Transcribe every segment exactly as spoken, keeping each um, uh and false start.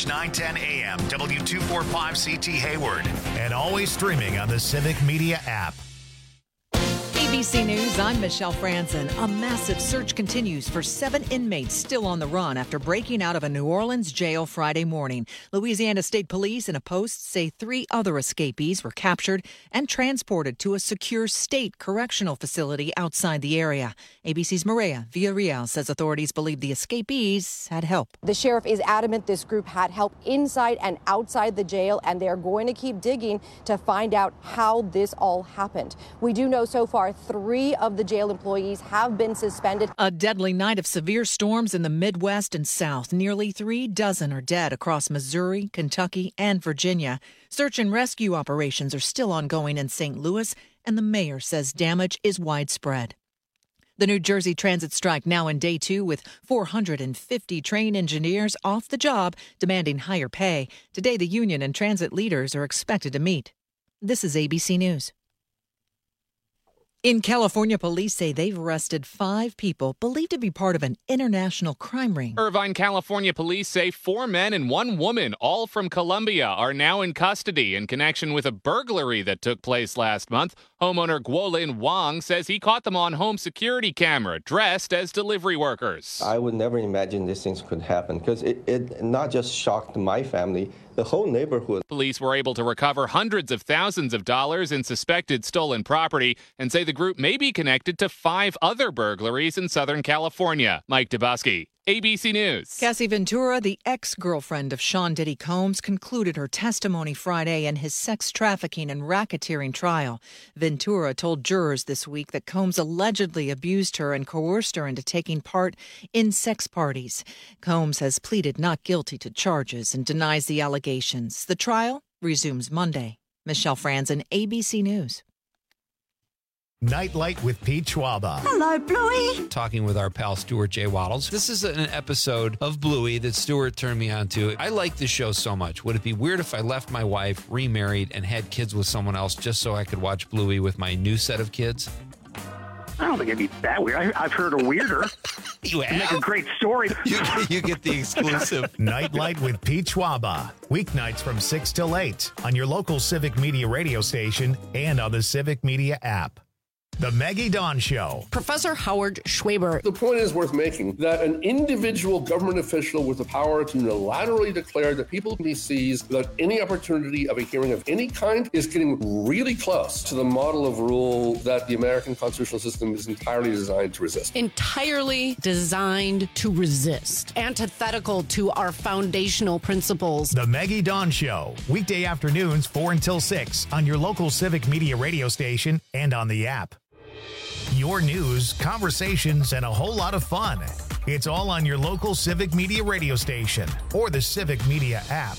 News nine ten A M, W two forty-five C T Hayward, and always streaming on the Civic Media app. A B C News, I'm Michelle Franzen. A massive search continues for seven inmates still on the run after breaking out of a New Orleans jail Friday morning. Louisiana State Police in a post say three other escapees were captured and transported to a secure state correctional facility outside the area. A B C's Maria Villarreal says authorities believe the escapees had help. The sheriff is adamant this group had help inside and outside the jail, and they're going to keep digging to find out how this all happened. We do know so far three of the jail employees have been suspended. A deadly night of severe storms in the Midwest and South. Nearly three dozen are dead across Missouri, Kentucky, and Virginia. Search and rescue operations are still ongoing in Saint Louis, and the mayor says damage is widespread. The New Jersey Transit strike now in day two with four hundred fifty train engineers off the job demanding higher pay. Today, the union and transit leaders are expected to meet. This is A B C News. In California, police say they've arrested five people believed to be part of an international crime ring. Irvine, California police say four men and one woman, all from Colombia, are now in custody in connection with a burglary that took place last month. Homeowner Guolin Wang says he caught them on home security camera, dressed as delivery workers. I would never imagine these things could happen because it, it not just shocked my family, the whole neighborhood. Police were able to recover hundreds of thousands of dollars in suspected stolen property and say the group may be connected to five other burglaries in Southern California. Mike Dubosky, A B C News. Cassie Ventura, the ex-girlfriend of Sean Diddy Combs, concluded her testimony Friday in his sex trafficking and racketeering trial. Ventura told jurors this week that Combs allegedly abused her and coerced her into taking part in sex parties. Combs has pleaded not guilty to charges and denies the allegations. The trial resumes Monday. Michelle Franzen, A B C News. Nightlight with Pete Schwaba. Hello, Bluey. Talking with our pal Stuart J. Waddles. This is an episode of Bluey that Stuart turned me on to. I like this show so much. Would it be weird if I left my wife, remarried, and had kids with someone else just so I could watch Bluey with my new set of kids? I don't think it'd be that weird. I, I've heard a weirder. You have? Make a great story. You, you get the exclusive. Nightlight with Pete Schwaba. Weeknights from six till eight on your local Civic Media radio station and on the Civic Media app. The Maggie Dawn Show. Professor Howard Schwaber. The point is worth making that an individual government official with the power to unilaterally declare that people he sees without any opportunity of a hearing of any kind is getting really close to the model of rule that the American constitutional system is entirely designed to resist. Entirely designed to resist. Antithetical to our foundational principles. The Maggie Dawn Show. Weekday afternoons, four until six on your local Civic Media radio station and on the app. Your news, conversations, and a whole lot of fun. It's all on your local Civic Media radio station or the Civic Media app.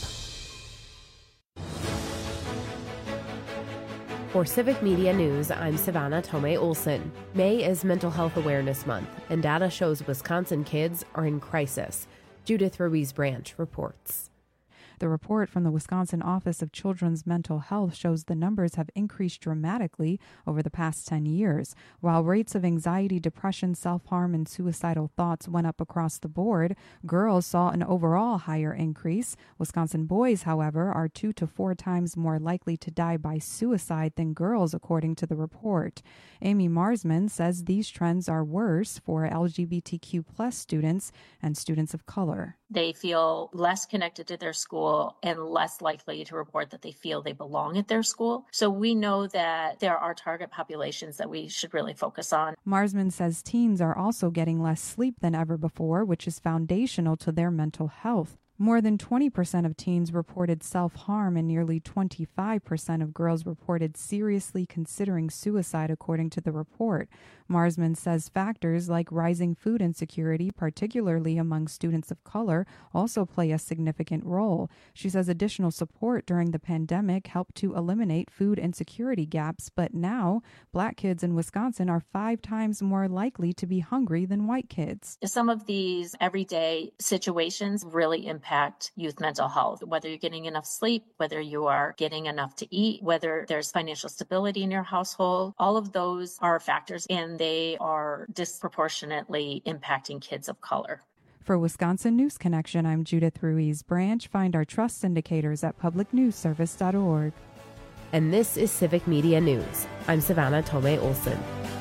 For Civic Media News, I'm Savannah Tomei Olson. May is Mental Health Awareness Month, and data shows Wisconsin kids are in crisis. Judith Ruiz Branch reports. The report from the Wisconsin Office of Children's Mental Health shows the numbers have increased dramatically over the past ten years. While rates of anxiety, depression, self-harm, and suicidal thoughts went up across the board, girls saw an overall higher increase. Wisconsin boys, however, are two to four times more likely to die by suicide than girls, according to the report. Amy Marsman says these trends are worse for L G B T Q plus students and students of color. They feel less connected to their school and less likely to report that they feel they belong at their school. So we know that there are target populations that we should really focus on. Marsman says teens are also getting less sleep than ever before, which is foundational to their mental health. More than twenty percent of teens reported self-harm and nearly twenty-five percent of girls reported seriously considering suicide, according to the report. Marsman says factors like rising food insecurity, particularly among students of color, also play a significant role. She says additional support during the pandemic helped to eliminate food insecurity gaps, but now Black kids in Wisconsin are five times more likely to be hungry than white kids. Some of these everyday situations really impact youth mental health, whether you're getting enough sleep, whether you are getting enough to eat, whether there's financial stability in your household. All of those are factors, and they are disproportionately impacting kids of color. For Wisconsin News Connection, I'm Judith Ruiz Branch. Find our trust indicators at public news service dot org. And this is Civic Media News. I'm Savannah Tomei Olson.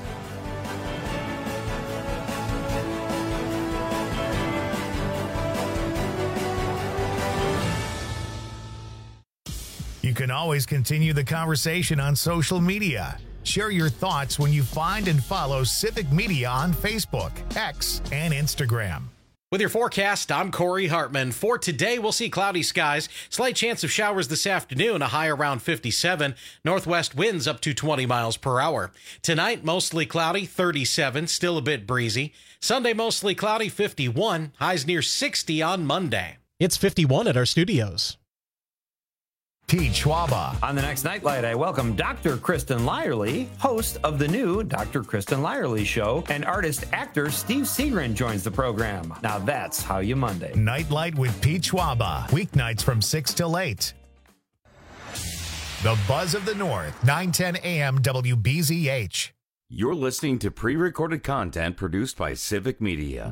You can always continue the conversation on social media. Share your thoughts when you find and follow Civic Media on Facebook, X, and Instagram. With your forecast, I'm Corey Hartman. For today, we'll see cloudy skies, slight chance of showers this afternoon, a high around fifty-seven, northwest winds up to twenty miles per hour. Tonight, mostly cloudy, thirty-seven, still a bit breezy. Sunday, mostly cloudy, fifty-one, highs near sixty on Monday. It's fifty-one at our studios. Pete Schwaba. On the next Nightlight, I welcome Doctor Kristen Lyerly, host of the new Doctor Kristen Lyerly Show, and artist-actor Steve Segrin joins the program. Now that's how you Monday. Nightlight with Pete Schwaba, weeknights from six till eight. The Buzz of the North, nine ten a.m. W B Z H. You're listening to pre-recorded content produced by Civic Media.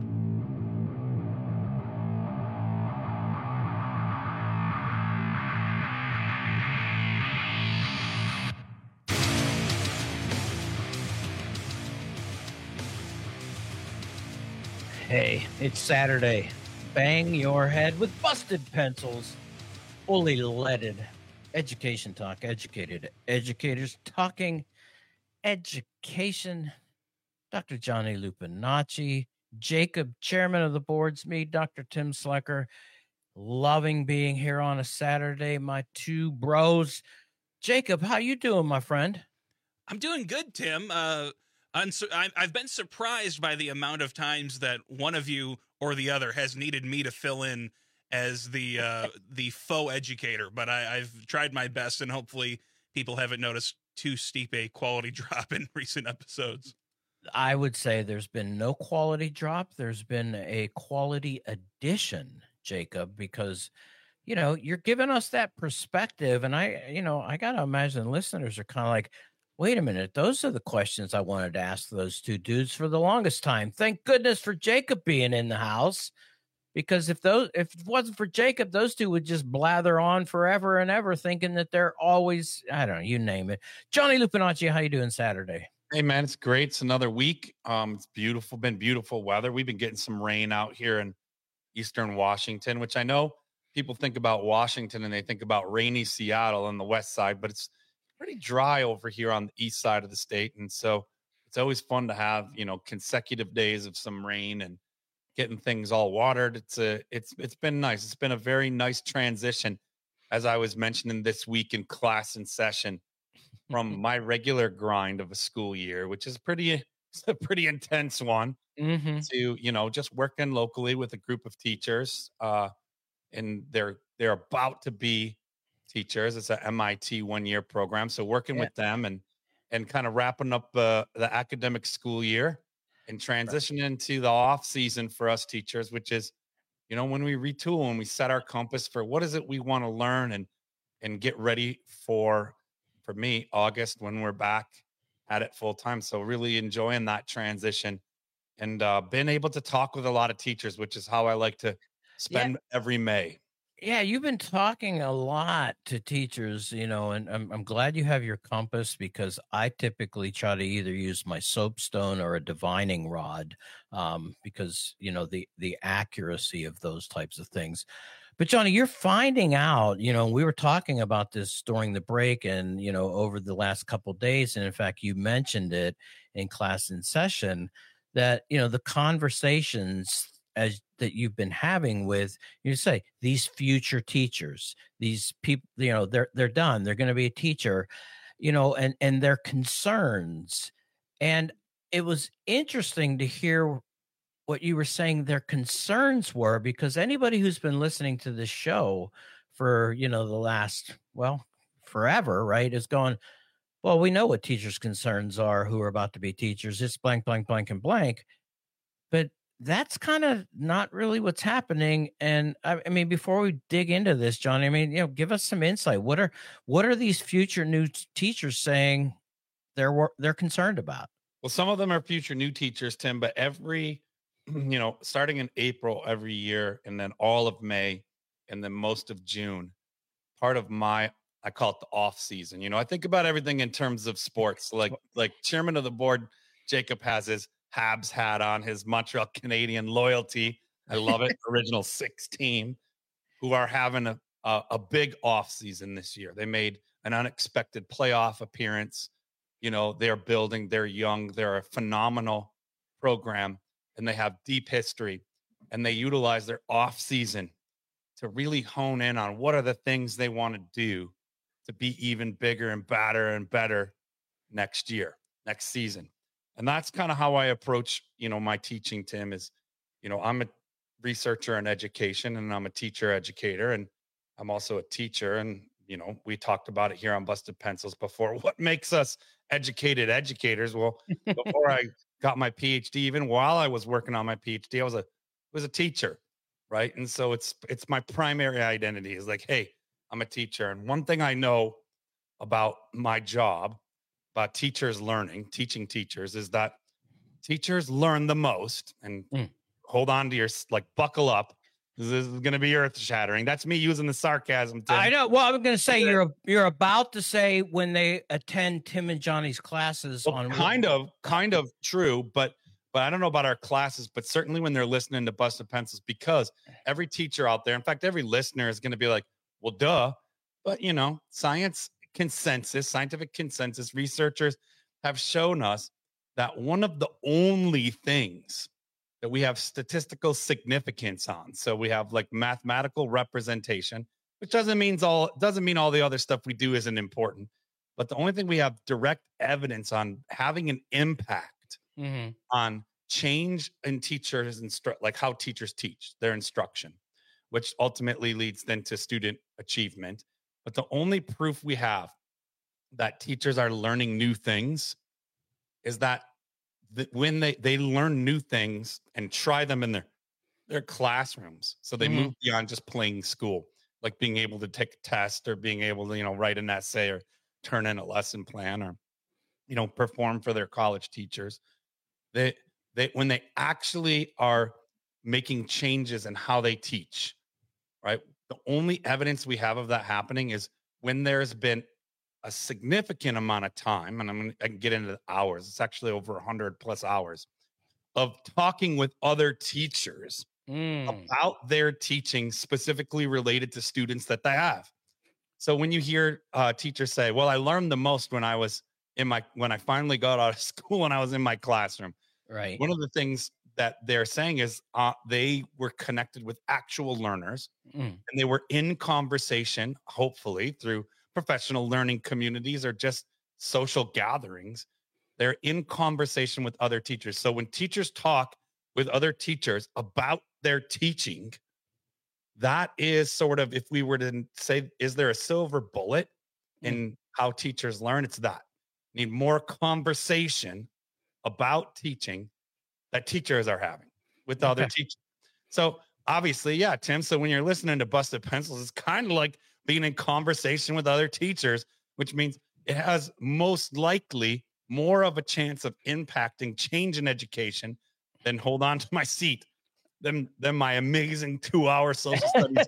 Hey, it's Saturday. Bang your head with busted pencils. Fully leaded. Education talk. Educated educators talking education. Doctor Johnny Lupinacci. Jacob, chairman of the board's me. Doctor Tim Slecker. Loving being here on a Saturday. My two bros. Jacob, how you doing, my friend? I'm doing good, Tim. Uh... I've been surprised by the amount of times that one of you or the other has needed me to fill in as the uh, the faux educator, but I, I've tried my best, and hopefully people haven't noticed too steep a quality drop in recent episodes. I would say there's been no quality drop. There's been a quality addition, Jacob, because, you know, you're giving us that perspective, and I, you know, I got to imagine listeners are kind of like, wait a minute, those are the questions I wanted to ask those two dudes for the longest time. Thank goodness for Jacob being in the house, because if those if it wasn't for Jacob, those two would just blather on forever and ever, thinking that they're always, I don't know, you name it. Johnny Lupinacci, how you doing Saturday? Hey man, it's great. It's another week. Um, it's beautiful, been beautiful weather. We've been getting some rain out here in Eastern Washington, which I know people think about Washington and they think about rainy Seattle on the west side, but it's pretty dry over here on the east side of the state. And so it's always fun to have, you know, consecutive days of some rain and getting things all watered. It's a, it's, it's been nice. It's been a very nice transition, as I was mentioning this week in class and session, from my regular grind of a school year, which is pretty, it's a pretty intense one, mm-hmm. to, you know, just working locally with a group of teachers. Uh, and they're, they're about to be teachers. It's a M I T one-year program, so working yeah. with them and and kind of wrapping up uh, the academic school year and transitioning right. into the off season for us teachers, which is, you know, when we retool and we set our compass for what is it we want to learn and and get ready for, for me, August, when we're back at it full time. So really enjoying that transition and uh, been able to talk with a lot of teachers, which is how I like to spend yeah. every May. Yeah, you've been talking a lot to teachers, you know, and I'm, I'm glad you have your compass, because I typically try to either use my soapstone or a divining rod, um, because, you know, the, the accuracy of those types of things. But Johnny, you're finding out, you know, we were talking about this during the break and, you know, over the last couple of days. And in fact, you mentioned it in class in session that, you know, the conversations as that you've been having with, you say, these future teachers, these people, you know, they're, they're done. They're going to be a teacher, you know, and, and their concerns. And it was interesting to hear what you were saying their concerns were, because anybody who's been listening to this show for, you know, the last, well, forever, right, is going, well, we know what teachers' concerns are who are about to be teachers. It's blank, blank, blank, and blank. But that's kind of not really what's happening. And I, I mean, before we dig into this, Johnny, I mean, you know, give us some insight. What are what are these future new t- teachers saying they're they're concerned about? Well, some of them are future new teachers, Tim, but every you know, starting in April every year and then all of May and then most of June, part of my, I call it the off season. You know, I think about everything in terms of sports, like, like chairman of the board, Jacob has his Habs hat on, his Montreal Canadian loyalty. I love it. Original six team who are having a, a, a big off season this year. They made an unexpected playoff appearance. You know, they're building, they're young, they're a phenomenal program, and they have deep history, and they utilize their off season to really hone in on what are the things they want to do to be even bigger and better and better next year, next season. And that's kind of how I approach, you know, my teaching, Tim, is, you know, I'm a researcher in education and I'm a teacher educator, and I'm also a teacher. And, you know, we talked about it here on Busted Pencils before. What makes us educated educators? Well, before I got my PhD, even while I was working on my PhD, I was a was a teacher, right? And so it's it's my primary identity is like, hey, I'm a teacher. And one thing I know about my job, about teachers learning, teaching teachers, is that teachers learn the most. And mm. hold on to your, like, buckle up. This is going to be earth shattering. That's me using the sarcasm. Tim. I know. Well, I'm going to say yeah. you're you're about to say when they attend Tim and Johnny's classes well, on kind of kind of true, but but I don't know about our classes, but certainly when they're listening to Busted Pencils, because every teacher out there, in fact, every listener is going to be like, well, duh. But, you know, science consensus, scientific consensus, researchers have shown us that one of the only things that we have statistical significance on. So we have like mathematical representation, which doesn't mean all doesn't mean all the other stuff we do isn't important. But the only thing we have direct evidence on having an impact mm-hmm. on change in teachers instru- like how teachers teach their instruction, which ultimately leads then to student achievement. But the only proof we have that teachers are learning new things is that that when they, they learn new things and try them in their, their classrooms. So they mm-hmm. move beyond just playing school, like being able to take a test or being able to, you know, write an essay or turn in a lesson plan or, you know, perform for their college teachers. They, they, when they actually are making changes in how they teach, right? The only evidence we have of that happening is when there's been a significant amount of time, and I'm gonna, I can get into the hours. It's actually over one hundred plus hours of talking with other teachers mm. about their teaching specifically related to students that they have. So when you hear uh, teachers say, "Well, I learned the most when I was in my when I finally got out of school when I was in my classroom," right? One of the things that they're saying is uh, they were connected with actual learners, mm. and they were in conversation, hopefully through professional learning communities or just social gatherings. They're in conversation with other teachers. So when teachers talk with other teachers about their teaching, that is sort of, if we were to say, is there a silver bullet in how teachers learn? It's that. Need more conversation about teaching that teachers are having with other okay. teachers. So obviously, yeah, Tim. So when you're listening to Busted Pencils, it's kind of like being in conversation with other teachers, which means it has most likely more of a chance of impacting change in education than hold on to my seat than, than my amazing two-hour social studies.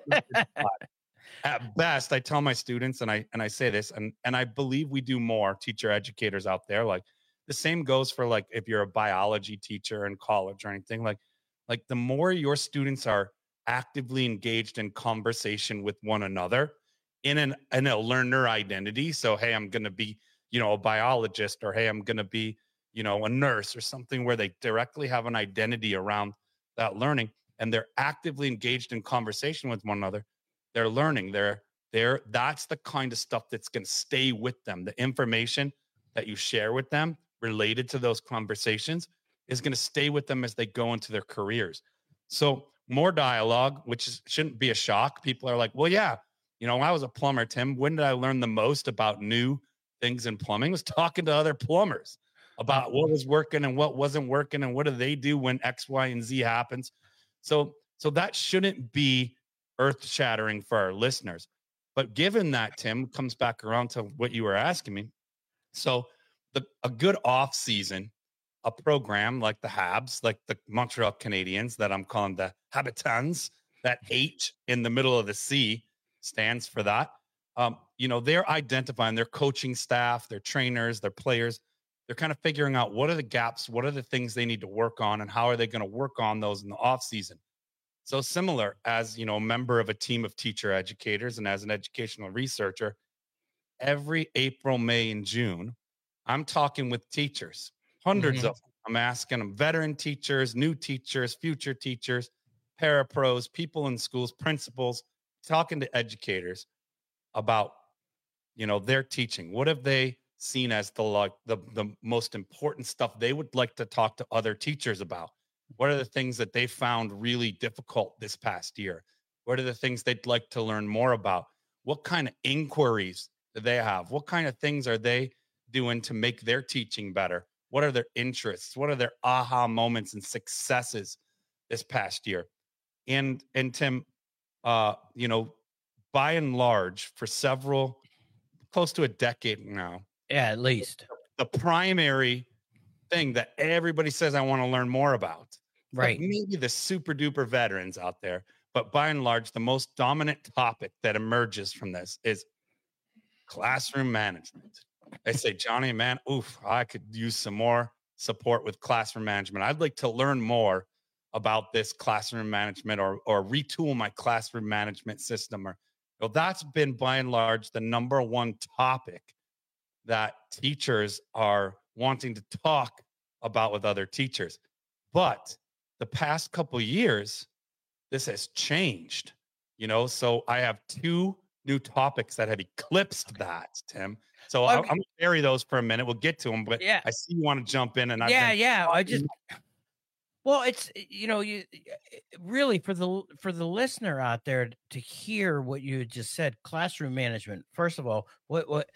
At best, I tell my students, and I and I say this, and, and I believe we do more, teacher educators out there. Like the same goes for like if you're a biology teacher in college or anything, like like the more your students are actively engaged in conversation with one another in an in a learner identity. So, hey, I'm going to be, you know, a biologist, or hey, I'm going to be, you know, a nurse or something where they directly have an identity around that learning, and they're actively engaged in conversation with one another. They're learning. They're they're that's the kind of stuff that's going to stay with them. The information that you share with them related to those conversations is going to stay with them as they go into their careers. So more dialogue, which is, shouldn't be a shock. People are like, well, yeah, you know, I was a plumber, Tim. When did I learn the most about new things in plumbing? I was talking to other plumbers about what was working and what wasn't working and what do they do when X, Y, and Z happens. So, so that shouldn't be earth-shattering for our listeners. But given that, Tim, comes back around to what you were asking me. So the, a good off season a program like the Habs, like the Montreal Canadiens, that I'm calling the Habitants, that H in the middle of the C stands for that. Um, you know, they're identifying their coaching staff, their trainers, their players. They're kind of figuring out what are the gaps, what are the things they need to work on, and how are they going to work on those in the off season. So similar, as you know, a member of a team of teacher educators and as an educational researcher, every April, May, and June, I'm talking with teachers, hundreds mm-hmm. of them. I'm asking them, veteran teachers, new teachers, future teachers, parapros, people in schools, principals, talking to educators about, you know, their teaching. What have they seen as the like the, the most important stuff they would like to talk to other teachers about? What are the things that they found really difficult this past year? What are the things they'd like to learn more about? What kind of inquiries do they have? What kind of things are they doing to make their teaching better? What are their interests? What are their aha moments and successes this past year? And, and Tim, uh, you know, by and large, for several, close to a decade now. Yeah, at least. The primary thing that everybody says I want to learn more about. Right. Like maybe the super duper veterans out there, but by and large, the most dominant topic that emerges from this is classroom management. They say, Johnny, man, oof, I could use some more support with classroom management. I'd like to learn more about this classroom management or or retool my classroom management system. Or well, that's been by and large the number one topic that teachers are wanting to talk about with other teachers. But the past couple of years, this has changed, you know, so I have two new topics that have eclipsed that, Tim. So okay. I'm, I'm going to bury those for a minute. We'll get to them, but yeah. I see you want to jump in. And I yeah, yeah. I just, well, it's, you know, you really for the, for the listener out there to hear what you just said, classroom management, first of all, what, what,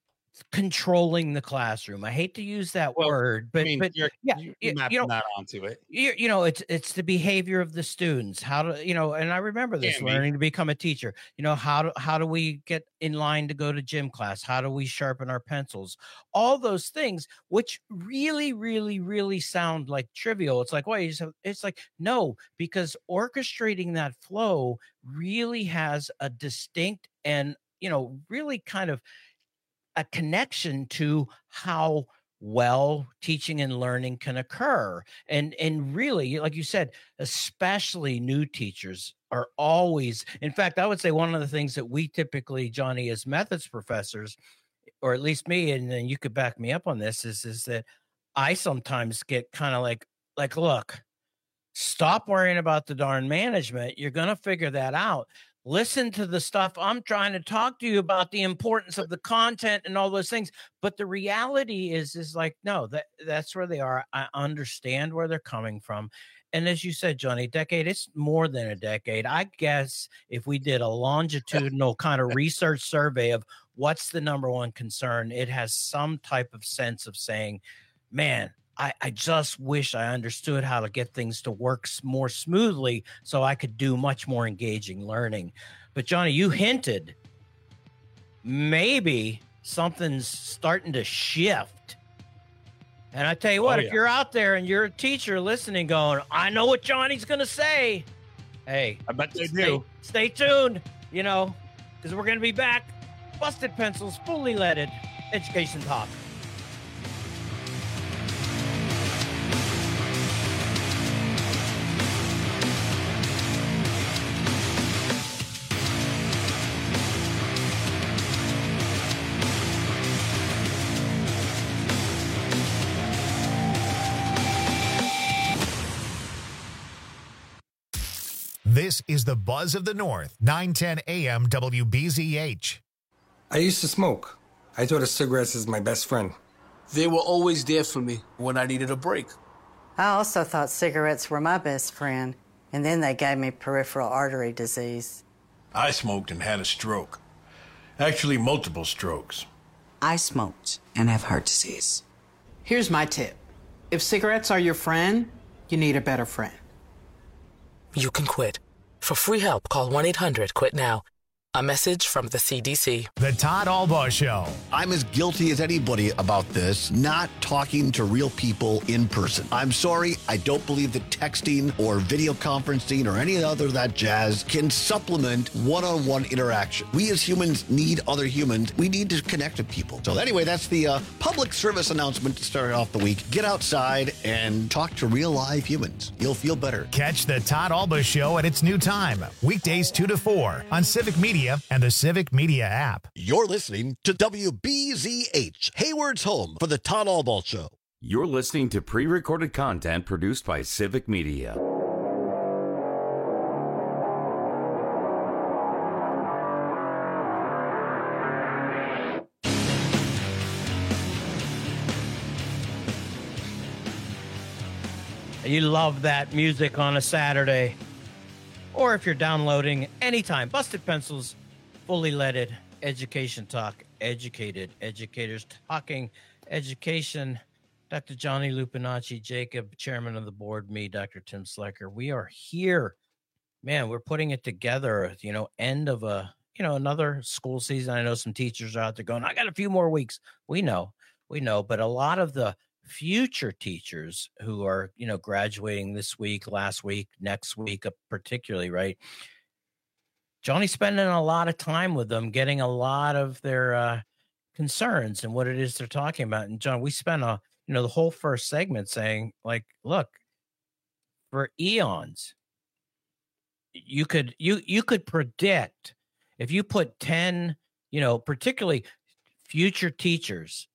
controlling the classroom. I hate to use that well, word, but, I mean, but you're, yeah, you're you, mapping you know, that onto it. You, you know, it's, it's the behavior of the students, how to, you know, and I remember this yeah, learning to become a teacher, you know, how do, how do we get in line to go to gym class? How do we sharpen our pencils? All those things, which really, really, really sound like trivial. It's like, well, it's like, no, because orchestrating that flow really has a distinct and, you know, really kind of a connection to how well teaching and learning can occur. And, and really, like you said, especially new teachers are always, in fact, I would say one of the things that we typically, Johnny, as methods professors, or at least me, and then you could back me up on this, is, is that I sometimes get kind of like, like, look, stop worrying about the darn management. You're going to figure that out. Listen to the stuff I'm trying to talk to you about, the importance of the content and all those things. But the reality is, is like, no, that that's where they are. I understand where they're coming from. And as you said, Johnny, decade, it's more than a decade. I guess if we did a longitudinal kind of research survey of what's the number one concern, it has some type of sense of saying, man, I, I just wish I understood how to get things to work more smoothly so I could do much more engaging learning. But Johnny, you hinted maybe something's starting to shift. And I tell you what, oh, if yeah. you're out there and you're a teacher listening going, I know what Johnny's going to say. Hey, I bet they stay, do. Stay tuned, you know, because we're going to be back. Busted Pencils, fully leaded education talk. This is the Buzz of the North, nine ten A M W B Z H. I used to smoke. I thought of cigarettes as my best friend. They were always there for me when I needed a break. I also thought cigarettes were my best friend, and then they gave me peripheral artery disease. I smoked and had a stroke. Actually, multiple strokes. I smoked and have heart disease. Here's my tip. If cigarettes are your friend, you need a better friend. You can quit. For free help, call one eight hundred quit now. A message from the C D C. The Todd Albaugh Show. I'm as guilty as anybody about this, not talking to real people in person. I'm sorry, I don't believe that texting or video conferencing or any other of that jazz can supplement one-on-one interaction. We as humans need other humans. We need to connect with people. So anyway, that's the uh, public service announcement to start off the week. Get outside and talk to real live humans. You'll feel better. Catch the Todd Albaugh Show at its new time, weekdays two to four on Civic Media and the Civic Media app. You're listening to W B Z H, Hayward's home for the Todd Albaugh Show. You're listening to pre-recorded content produced by Civic Media. You love that music on a Saturday. Or if you're downloading anytime, Busted Pencils, fully leaded education talk, educated educators talking education. Doctor Johnny Lupinacci, Jacob, chairman of the board, me, Doctor Tim Slecker. We are here. Man, we're putting it together, you know, end of a, you know, another school season. I know some teachers are out there going, I got a few more weeks. We know, we know, but a lot of the future teachers who are, you know, graduating this week, last week, next week, particularly, right? Johnny's spending a lot of time with them, getting a lot of their uh, concerns and what it is they're talking about. And John, we spent a, you know, the whole first segment saying, like, look, for eons, you could you you could predict if you put ten, you know, particularly future teachers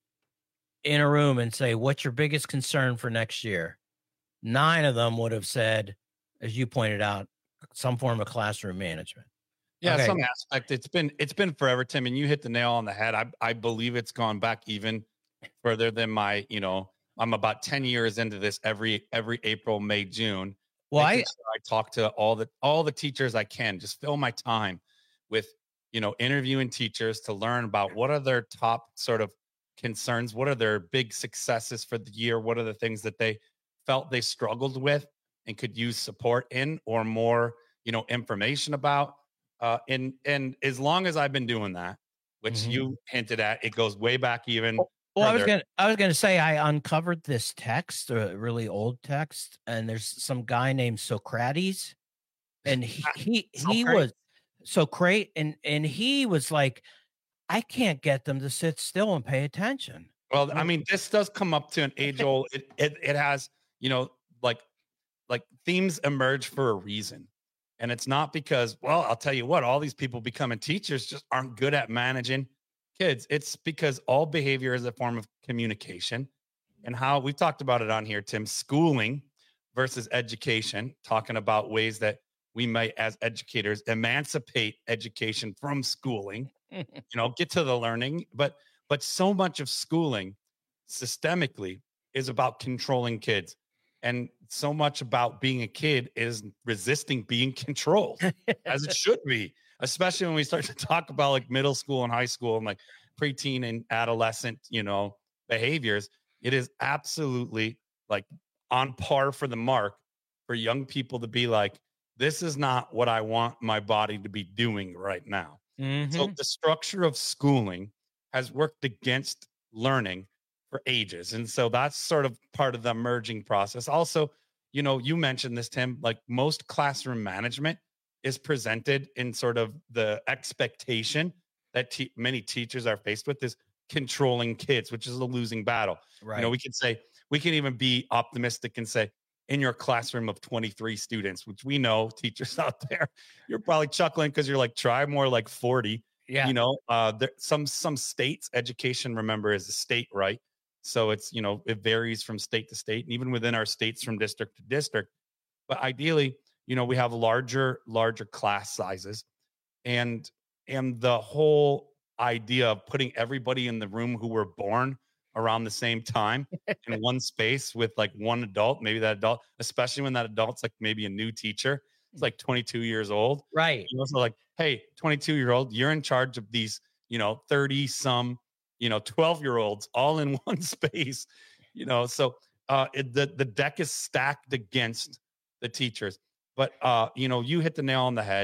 in a room and say, what's your biggest concern for next year? Nine of them would have said, as you pointed out, some form of classroom management. Yeah, Okay. some aspect. It's been it's been forever, Tim, and you hit the nail on the head. I I believe it's gone back even further than my, you know, I'm about ten years into this every every April, May, June. Well, I, Making sure I talk to all the all the teachers I can. Just fill my time with, you know, interviewing teachers to learn about what are their top sort of concerns, what are their big successes for the year, what are the things that they felt they struggled with and could use support in or more, you know, information about. Uh, and and as long as I've been doing that, which Mhm. you hinted at, it goes way back even. Well, I was further. gonna, I was gonna say, I uncovered this text, a really old text, and there's some guy named Socrates, and he he, he Socrates. was Socrates, and and he was like, I can't get them to sit still and pay attention. Well, I mean, this does come up to an age old. It, it it has, you know, like like themes emerge for a reason, and it's not because, well, I'll tell you what, all these people becoming teachers just aren't good at managing kids. It's because all behavior is a form of communication, and how we've talked about it on here, Tim. Schooling versus education, talking about ways that we might, as educators, emancipate education from schooling. You know, get to the learning, but but so much of schooling systemically is about controlling kids, and so much about being a kid is resisting being controlled, as it should be, especially when we start to talk about like middle school and high school and like preteen and adolescent, you know, behaviors. It is absolutely like on par for the mark for young people to be like, this is not what I want my body to be doing right now. So the structure of schooling has worked against learning for ages. And so that's sort of part of the merging process. Also, you know, you mentioned this, Tim, like most classroom management is presented in sort of the expectation that te- many teachers are faced with is controlling kids, which is a losing battle. Right. You know, we can say, we can even be optimistic and say, in your classroom of twenty-three students, which we know teachers out there, you're probably chuckling because you're like, try more like forty. Yeah. You know, uh, there some some states education, remember, is a state, right? So it's, you know, it varies from state to state, and even within our states from district to district. But ideally, you know, we have larger, larger class sizes, and and the whole idea of putting everybody in the room who were born around the same time in one space with like one adult, maybe that adult, especially when that adult's like maybe a new teacher, it's like twenty-two years old. Right. You know, so like, hey, twenty-two year old, you're in charge of these, you know, thirty some, you know, twelve year olds all in one space, you know, so uh, it, the, the deck is stacked against the teachers. But, uh, you know, you hit the nail on the head.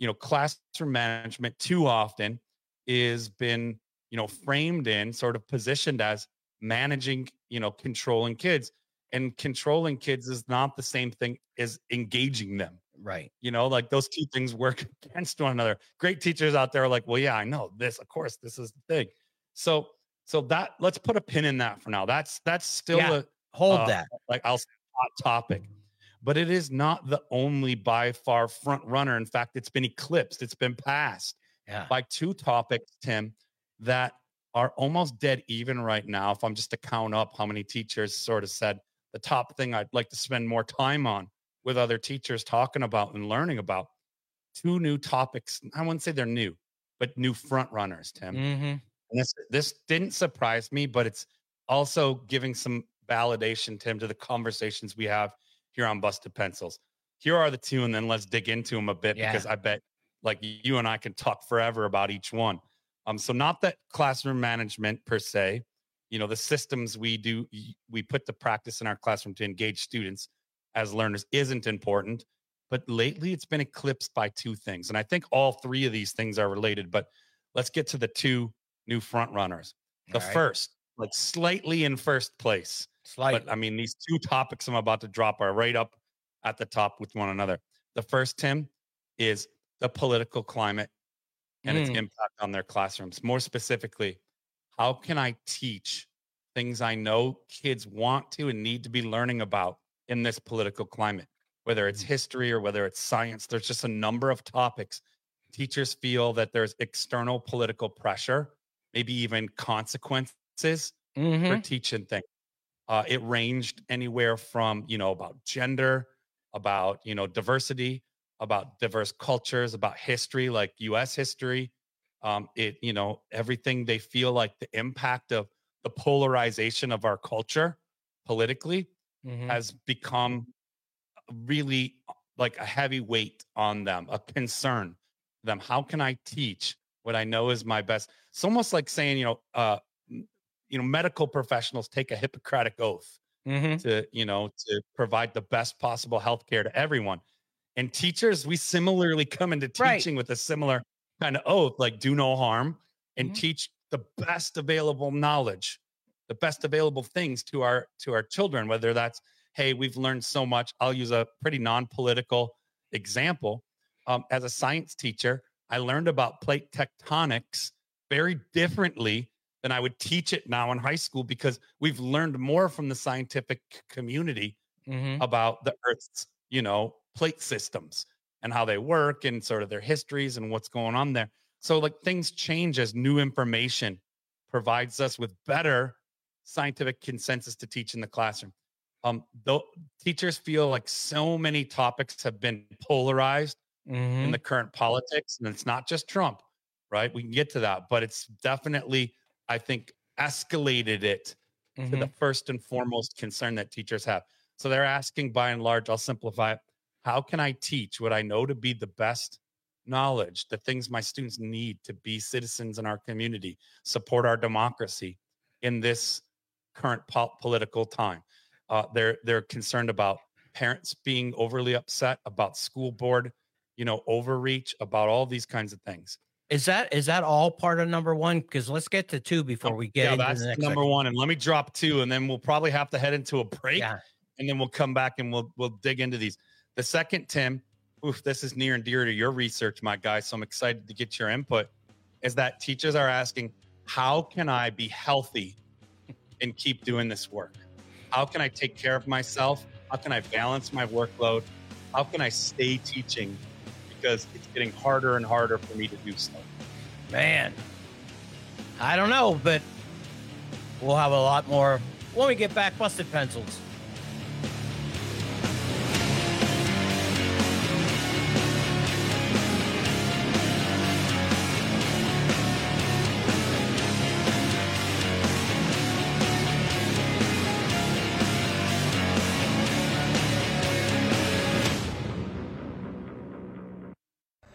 you know, classroom management too often is been, you know, framed in, sort of positioned as managing, you know, controlling kids. And controlling kids is not the same thing as engaging them. Right. You know, like those two things work against one another. Great teachers out there are like, well, yeah, I know this. Of course, this is the thing. So, so that let's put a pin in that for now. That's that's still Yeah, a hold uh, that. Like I'll say hot topic, but it is not the only by far front runner. In fact, it's been eclipsed. It's been passed yeah. by two topics, Tim, that are almost dead even right now. If I'm just to count up how many teachers sort of said the top thing I'd like to spend more time on with other teachers talking about and learning about, two new topics. I wouldn't say they're new, but new front runners, Tim. Mm-hmm. And this, this didn't surprise me, but it's also giving some validation, Tim, to the conversations we have here on Busted Pencils. Here are the two, and then let's dig into them a bit Yeah. because I bet like you and I can talk forever about each one. Um, so not that classroom management per se, you know, the systems we do, we put to practice in our classroom to engage students as learners isn't important, but lately it's been eclipsed by two things. And I think all three of these things are related, but let's get to the two new front runners. The All right. first, like slightly in first place, Slightly. but I mean, these two topics I'm about to drop are right up at the top with one another. The first, Tim, is the political climate and its Mm. impact on their classrooms. More specifically, how can I teach things I know kids want to and need to be learning about in this political climate, whether it's history or whether it's science? There's just a number of topics. Teachers feel that there's external political pressure, maybe even consequences Mm-hmm. for teaching things. Uh, it ranged anywhere from, you know, about gender, about, you know, diversity, about diverse cultures, about history, like U S history. Um, it, you know, everything. They feel like the impact of the polarization of our culture politically Mhm. has become really like a heavy weight on them, a concern to them. How can I teach what I know is my best? It's almost like saying, you know, uh, m- you know, medical professionals take a Hippocratic oath Mhm. to, you know, to provide the best possible healthcare to everyone. And teachers, we similarly come into Right. teaching with a similar kind of oath, like do no harm and Mhm. teach the best available knowledge, the best available things to our to our children, whether that's, hey, we've learned so much. I'll use a pretty non-political example. Um, as a science teacher, I learned about plate tectonics very differently than I would teach it now in high school because we've learned more from the scientific community Mhm. about the Earth's, you know, plate systems and how they work and sort of their histories and what's going on there. So like things change as new information provides us with better scientific consensus to teach in the classroom. Um, though teachers feel like so many topics have been polarized in Mhm. the current politics, and it's not just Trump, right? We can get to that, but it's definitely, I think, escalated it to the Mhm. first and foremost concern that teachers have. So they're asking, by and large, I'll simplify it. How can I teach what I know to be the best knowledge, the things my students need to be citizens in our community, support our democracy in this current po- political time? Uh, they're they're concerned about parents being overly upset, about school board, you know, overreach, about all these kinds of things. Is that is that all part of number one? Because let's get to two before we get yeah, into that's the next number section. one. And let me drop two, and then we'll probably have to head into a break. Yeah. And then we'll come back and we'll we'll dig into these. The second, Tim, oof, this is near and dear to your research, my guy. So I'm excited to get your input. Is that teachers are asking, how can I be healthy and keep doing this work? How can I take care of myself? How can I balance my workload? How can I stay teaching? Because it's getting harder and harder for me to do so. Man, I don't know, but we'll have a lot more when we get back. Busted Pencils.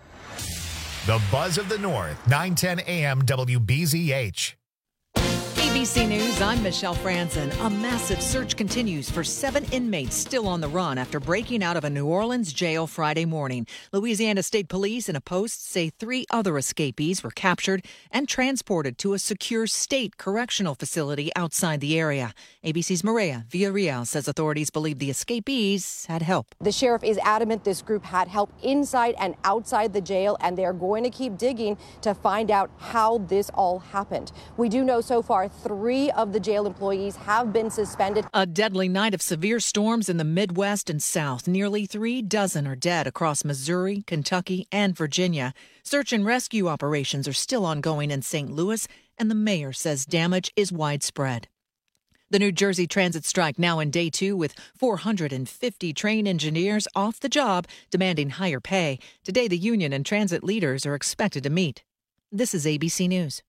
The Buzz of the North, nine ten A M W B Z H. A B C News, I'm Michelle Franzen. A massive search continues for seven inmates still on the run after breaking out of a New Orleans jail Friday morning. Louisiana State Police in a post say three other escapees were captured and transported to a secure state correctional facility outside the area. A B C's Maria Villarreal says authorities believe the escapees had help. The sheriff is adamant this group had help inside and outside the jail, and they're going to keep digging to find out how this all happened. We do know so far three of the jail employees have been suspended. A deadly night of severe storms in the Midwest and South. Nearly three dozen are dead across Missouri, Kentucky, and Virginia. Search and rescue operations are still ongoing in Saint Louis, and the mayor says damage is widespread. The New Jersey Transit strike now in day two with four hundred fifty train engineers off the job demanding higher pay. Today, the union and transit leaders are expected to meet. This is A B C News.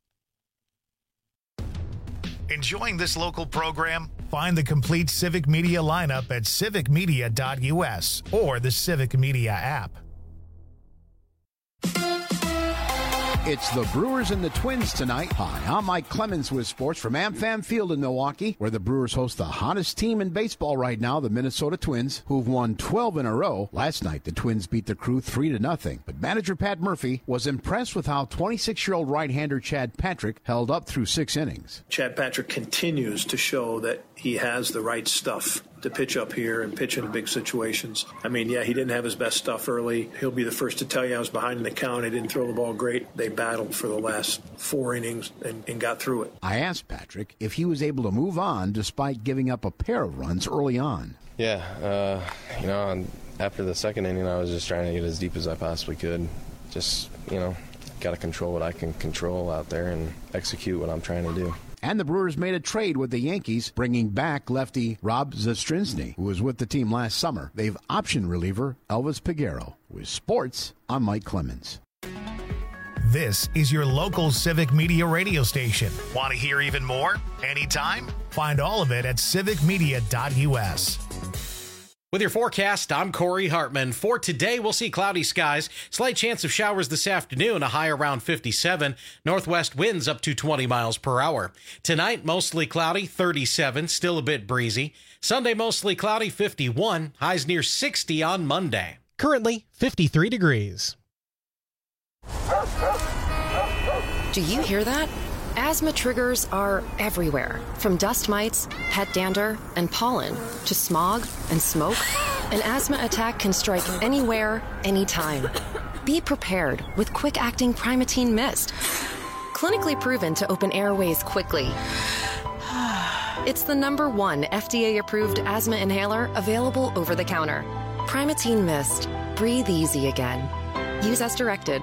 Enjoying this local program? Find the complete Civic Media lineup at civic media dot u s or the Civic Media app. It's the Brewers and the Twins tonight. Hi, I'm Mike Clemens with sports from AmFam Field in Milwaukee, where the Brewers host the hottest team in baseball right now, the Minnesota Twins, who've won twelve in a row. Last night, the Twins beat the Crew three to nothing. But manager Pat Murphy was impressed with how twenty-six-year-old right-hander Chad Patrick held up through six innings. Chad Patrick continues to show that he has the right stuff to pitch up here and pitch in big situations. I mean, yeah, he didn't have his best stuff early. He'll be the first to tell you I was behind in the count. I didn't throw the ball great. They battled for the last four innings and, and got through it. I asked Patrick if he was able to move on despite giving up a pair of runs early on. Yeah, uh, you know, after the second inning, I was just trying to get as deep as I possibly could. Just, you know, got to control what I can control out there and execute what I'm trying to do. And the Brewers made a trade with the Yankees, bringing back lefty Rob Zastryzny, who was with the team last summer. They've optioned reliever Elvis Peguero. With sports, I'm Mike Clemens. This is your local Civic Media radio station. Want to hear even more? Anytime? Find all of it at civic media dot u s. With your forecast, I'm Corey Hartman. For today, we'll see cloudy skies, slight chance of showers this afternoon, a high around fifty-seven, northwest winds up to twenty miles per hour. Tonight, mostly cloudy, thirty-seven, still a bit breezy. Sunday, mostly cloudy, fifty-one, highs near sixty on Monday. Currently, fifty-three degrees. Do you hear that? Asthma triggers are everywhere, from dust mites, pet dander, and pollen, to smog and smoke. An asthma attack can strike anywhere, anytime. Be prepared with quick-acting Primatene Mist. Clinically proven to open airways quickly. It's the number one F D A-approved asthma inhaler available over the counter. Primatene Mist. Breathe easy again. Use as directed.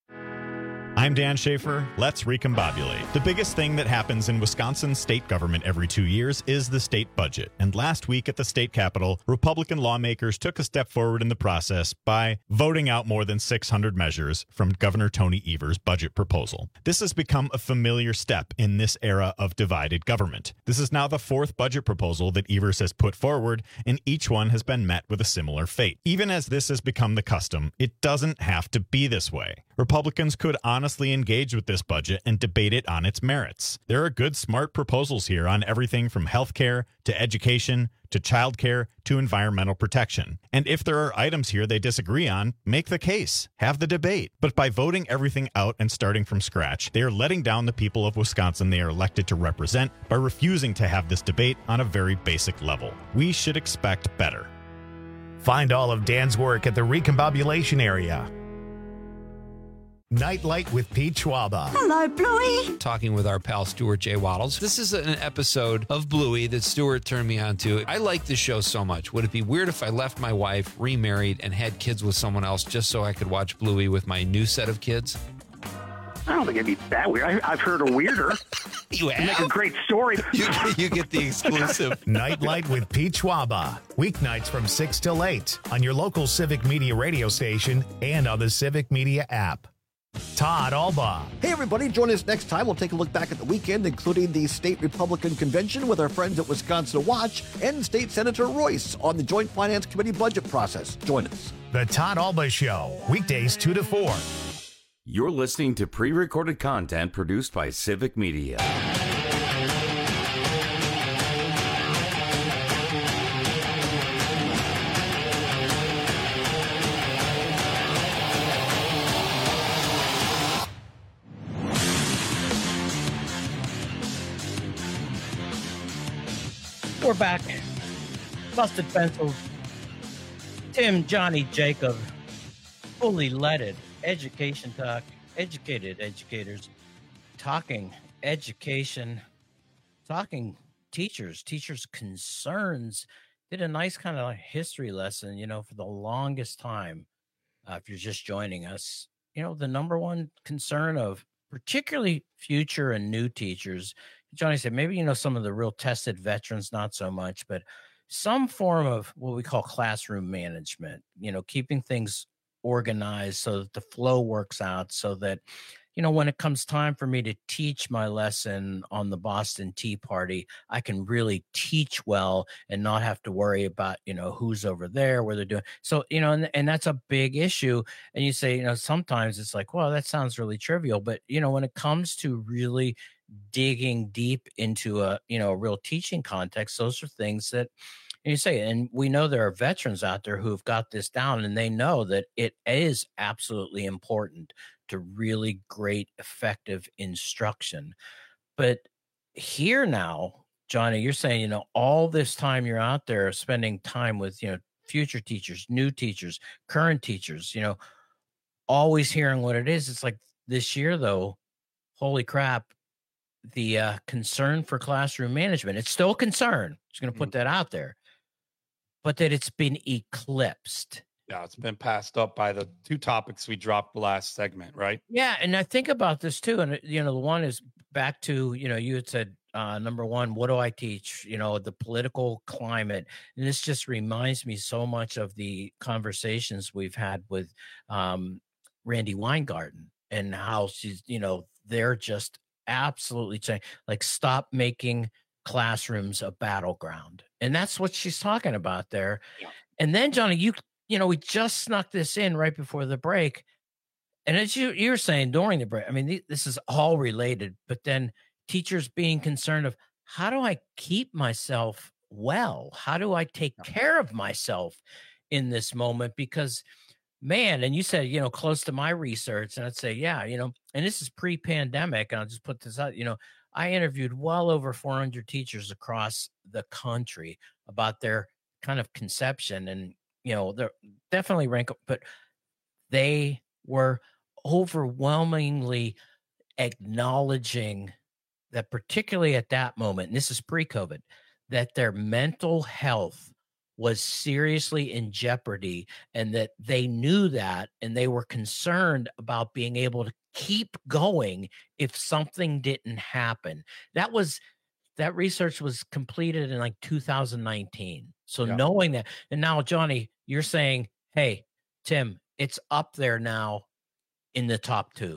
I'm Dan Schaefer. Let's recombobulate. The biggest thing that happens in Wisconsin state government every two years is the state budget. And last week at the state capitol, Republican lawmakers took a step forward in the process by voting out more than six hundred measures from Governor Tony Evers' budget proposal. This has become a familiar step in this era of divided government. This is now the fourth budget proposal that Evers has put forward, and each one has been met with a similar fate. Even as this has become the custom, it doesn't have to be this way. Republicans could honestly engage with this budget and debate it on its merits. There are good, smart proposals here on everything from health care to education to child care to environmental protection. And if there are items here they disagree on, make the case. Have the debate. But by voting everything out and starting from scratch, they are letting down the people of Wisconsin they are elected to represent by refusing to have this debate on a very basic level. We should expect better. Find all of Dan's work at the Recombobulation area. Nightlight with Pete Schwaba. Hello, Bluey. Talking with our pal Stuart J. Waddles. This is an episode of Bluey that Stuart turned me on to. I like this show so much. Would it be weird if I left my wife, remarried, and had kids with someone else just so I could watch Bluey with my new set of kids? I don't think it'd be that weird. I, I've heard a weirder. You have? Make a great story. You, you get the exclusive. Nightlight with Pete Schwaba. Weeknights from six till eight on your local Civic Media radio station and on the Civic Media app. Todd Alba. Hey, everybody. Join us next time. We'll take a look back at the weekend, including the state Republican convention with our friends at Wisconsin Watch and State Senator Royce on the Joint Finance Committee budget process. Join us. The Todd Alba Show, weekdays two to four. You're listening to pre-recorded content produced by Civic Media. We're back. Busted Pencils. Tim, Johnny, Jacob. Fully leaded. Education talk. Educated educators. Talking education. Talking teachers. Teachers' concerns. Did a nice kind of history lesson, you know, for the longest time. Uh, if you're just joining us, you know, the number one concern of particularly future and new teachers, Johnny said, maybe, you know, some of the real tested veterans, not so much, but some form of what we call classroom management, you know, keeping things organized so that the flow works out, so that, you know, when it comes time for me to teach my lesson on the Boston Tea Party, I can really teach well and not have to worry about, you know, who's over there, where they're doing. So, you know, and, and that's a big issue. And you say, you know, sometimes it's like, well, that sounds really trivial. But, you know, when it comes to really digging deep into a, you know, a real teaching context, those are things that, and you say, and we know there are veterans out there who've got this down, and they know that it is absolutely important to really great, effective instruction. But here now, Johnny, you're saying, you know, all this time you're out there spending time with, you know, future teachers, new teachers, current teachers, you know, always hearing what it is. It's like this year, though, holy crap, the uh, concern for classroom management, it's still a concern. Just going to put that out there, but that it's been eclipsed. Yeah, it's been passed up by the two topics we dropped last segment, right? Yeah, and I think about this too. And, you know, the one is back to, you know, you had said, uh, number one, what do I teach? You know, the political climate. And this just reminds me so much of the conversations we've had with um, Randi Weingarten and how she's, you know, they're just absolutely saying, like, stop making classrooms a battleground. And that's what she's talking about there. Yeah. And then, Johnny, you you know, we just snuck this in right before the break. And as you, you're saying during the break, I mean, th- this is all related, but then teachers being concerned of, how do I keep myself well? How do I take care of myself in this moment? Because, man, and you said, you know, close to my research, and I'd say, yeah, you know, and this is pre-pandemic, and I'll just put this out, you know, I interviewed well over four hundred teachers across the country about their kind of conception, and, you know, they're definitely rank up, but they were overwhelmingly acknowledging that, particularly at that moment, and this is pre-COVID, that their mental health was seriously in jeopardy, and that they knew that, and they were concerned about being able to keep going if something didn't happen. That was, that research was completed in like two thousand nineteen. So yeah. Knowing that, and now, Johnny, you're saying, hey, Tim, it's up there now in the top two.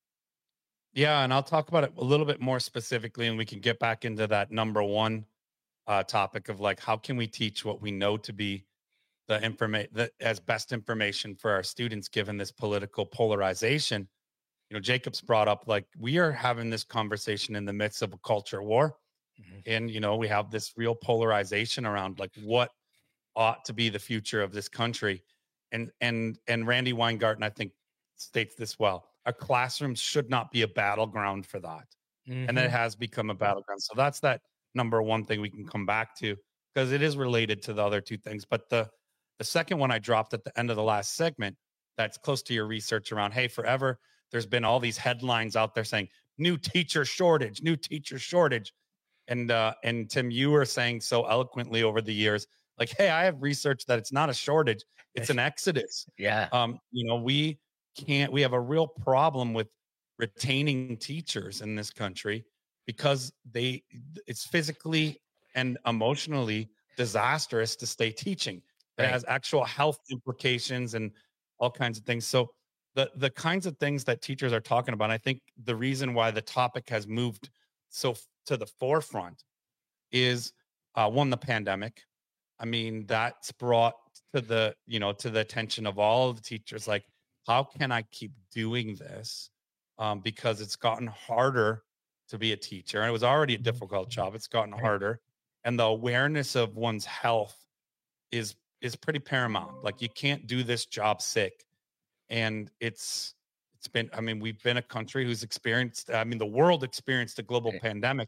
Yeah, and I'll talk about it a little bit more specifically, and we can get back into that number one uh, topic of, like, how can we teach what we know to be the information that as best information for our students, given this political polarization. You know, Jacob's brought up, like, we are having this conversation in the midst of a culture war. Mm-hmm. And, you know, we have this real polarization around, like, what ought to be the future of this country. And, and, and Randi Weingarten, I think, states this well. Our classrooms should not be a battleground for that. Mm-hmm. And it has become a battleground. So that's that number one thing we can come back to, because it is related to the other two things. But the, the second one I dropped at the end of the last segment, that's close to your research around, hey, forever, there's been all these headlines out there saying new teacher shortage, new teacher shortage. And, uh, and Tim, you were saying so eloquently over the years, like, hey, I have research that it's not a shortage, it's an exodus. Yeah. Um, you know, we can't, we have a real problem with retaining teachers in this country because they, it's physically and emotionally disastrous to stay teaching. It right. has actual health implications and all kinds of things. So the, the kinds of things that teachers are talking about, I think the reason why the topic has moved so to the forefront is uh, one, the pandemic. I mean, that's brought to the, you know, to the attention of all of the teachers, like, how can I keep doing this? Um, because it's gotten harder to be a teacher. And it was already a difficult job. It's gotten harder. And the awareness of one's health is, is pretty paramount. Like, you can't do this job sick. And it's, it's been, I mean, we've been a country who's experienced, I mean, the world experienced a global right. pandemic.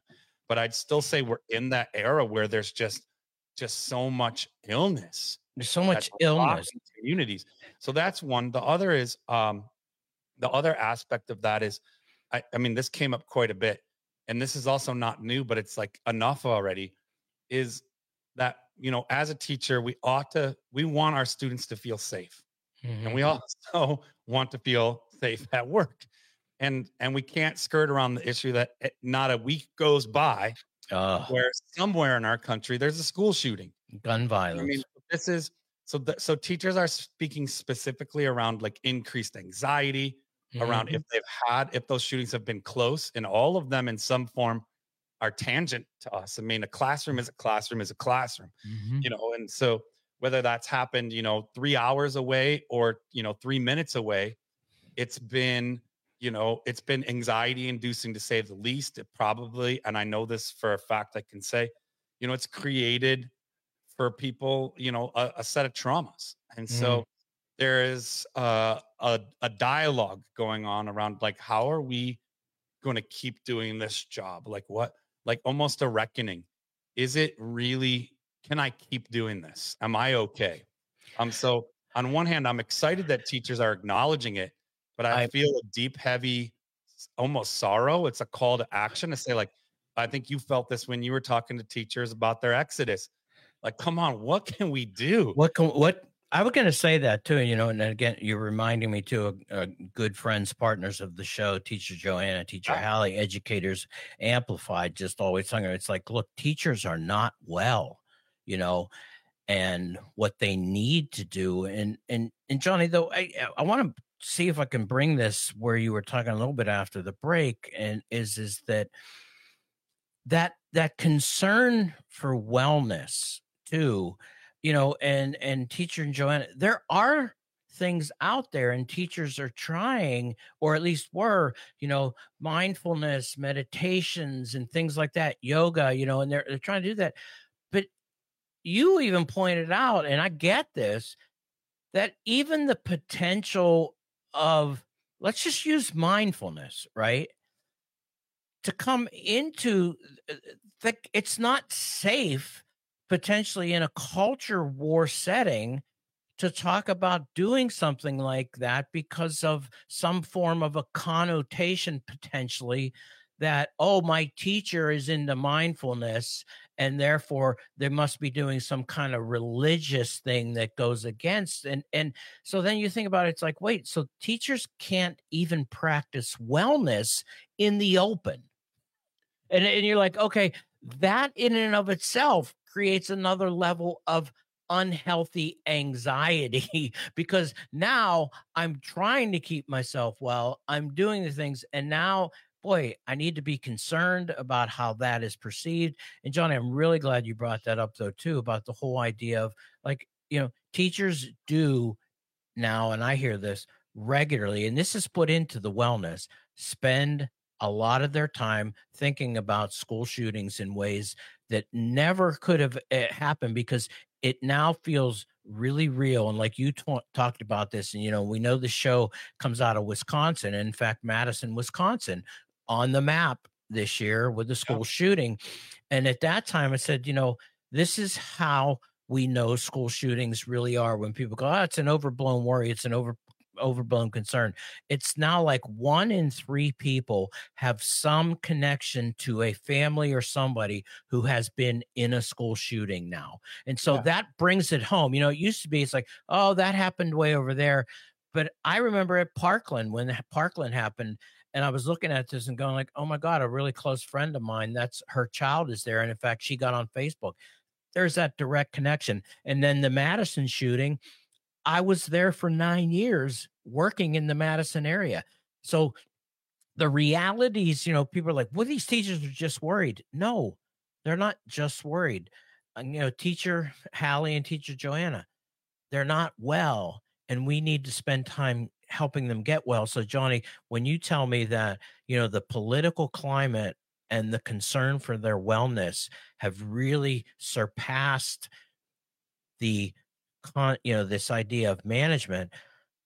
but I'd still say we're in that era where there's just just so much illness. There's so much illness in communities. So that's one. The other is um, the other aspect of that is, I, I mean, this came up quite a bit, and this is also not new, but it's like enough already. Is that, you know, as a teacher, we ought to, we want our students to feel safe, mm-hmm. and we also want to feel safe at work, and and we can't skirt around the issue that not a week goes by uh, where somewhere in our country there's a school shooting, gun violence. I mean, this is so. The, so teachers are speaking specifically around like increased anxiety, mm-hmm. around if they've had, if those shootings have been close, and all of them in some form are tangent to us. I mean, a classroom is a classroom is a classroom, mm-hmm. you know, and so whether that's happened, you know, three hours away or, you know, three minutes away, it's been, you know, it's been anxiety inducing to say the least. It probably, and I know this for a fact, I can say, you know, it's created for people, you know, a, a set of traumas. And so mm. there is uh, a, a dialogue going on around like, how are we going to keep doing this job? Like what, like almost a reckoning. Is it really, can I keep doing this? Am I okay? Um, so on one hand, I'm excited that teachers are acknowledging it, but I, I feel a deep, heavy, almost sorrow. It's a call to action to say like, I think you felt this when you were talking to teachers about their exodus. Like, come on, what can we do? What can, what, I was going to say that too, you know, and again, you're reminding me too of uh, good friends, partners of the show, Teacher Joanna, Teacher ah. Hallie, Educators Amplified, just always talking. It's like, look, teachers are not well, you know, and what they need to do. And, and, and Johnny, though, I, I want to see if I can bring this where you were talking a little bit after the break, and is, is that, that, that concern for wellness too, you know, and, and Teacher and Joanna, there are things out there and teachers are trying, or at least were, you know, mindfulness, meditations and things like that, yoga, you know, and they're, they're trying to do that. But you even pointed out, and I get this, that even the potential of, let's just use mindfulness, right? To come into the, it's not safe potentially in a culture war setting to talk about doing something like that because of some form of a connotation potentially that, oh, my teacher is into mindfulness and therefore they must be doing some kind of religious thing that goes against. And, and so then you think about it, it's like, wait, so teachers can't even practice wellness in the open. And, and you're like, okay, that in and of itself creates another level of unhealthy anxiety because now I'm trying to keep myself well. I'm doing the things. And now, boy, I need to be concerned about how that is perceived. And Johnny, I'm really glad you brought that up though, too, about the whole idea of like, you know, teachers do now, and I hear this regularly, and this is put into the wellness, spend a lot of their time thinking about school shootings in ways that never could have happened because it now feels really real. And like you t- talked about this, and, you know, we know the show comes out of Wisconsin. And in fact, Madison, Wisconsin on the map this year with the school yeah. shooting. And at that time I said, you know, this is how we know school shootings really are. When people go, oh, it's an overblown worry. It's an over overblown concern. It's now like one in three people have some connection to a family or somebody who has been in a school shooting now. And so yeah. that brings it home. You know, it used to be, it's like, oh, that happened way over there. But I remember at Parkland, when Parkland happened, and I was looking at this and going like, oh my God, a really close friend of mine, that's her child is there. And in fact, she got on Facebook. There's that direct connection. And then the Madison shooting, I was there for nine years working in the Madison area. So the realities, you know, people are like, well, these teachers are just worried. No, they're not just worried. And, you know, Teacher Hallie and Teacher Joanna, they're not well, and we need to spend time helping them get well. So Johnny, when you tell me that, you know, the political climate and the concern for their wellness have really surpassed the Con, you know, this idea of management,